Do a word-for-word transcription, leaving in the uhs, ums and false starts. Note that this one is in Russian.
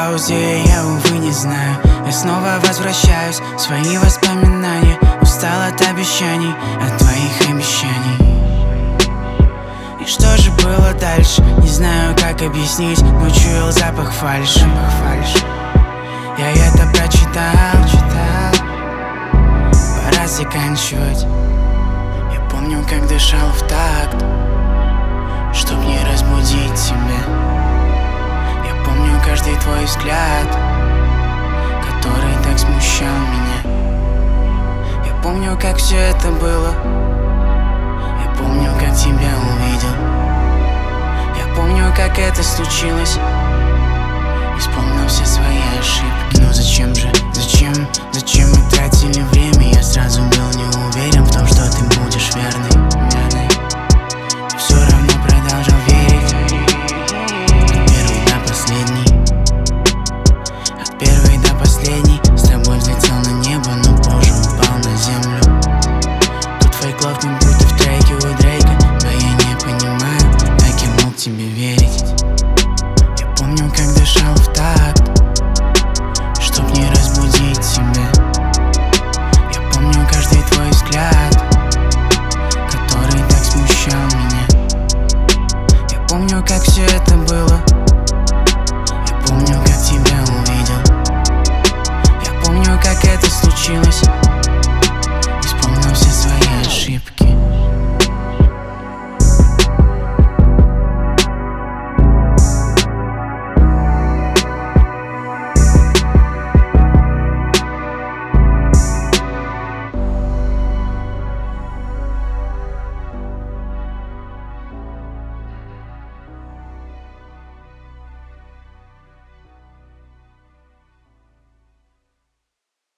паузе, я, увы, не знаю. Я снова возвращаюсь в свои воспоминания. Устал от обещаний, от твоих обещаний. И что же было дальше? Не знаю, как объяснить, но чуял запах фальши, запах фальши. Я это прочитал, читал. Пора заканчивать. Я помню, как дышал в такт, чтоб не разбудить тебя. Я помню каждый твой взгляд, который так смущал меня. Я помню, как все это было. Я помню, как тебя увидел. Я помню, как это случилось. Вспомнил все свои ошибки. Но зачем же, зачем, зачем мы тратили время? Я сразу был не уверен в том, что ты будешь верной, верной. И все равно продолжал верить. От первой до последней, от первой до последней. С тобой взлетел на небо, но позже упал на землю. Тут фейк-лов как будто в треке у Дрейка. Но я не понимаю, как я мог тебе верить. Я помню, как дышал в такт, чтоб не разбудить тебя. Я помню каждый твой взгляд, который так смущал меня. Я помню, как все это было. Я помню, как тебя увидел. Я помню, как это случилось.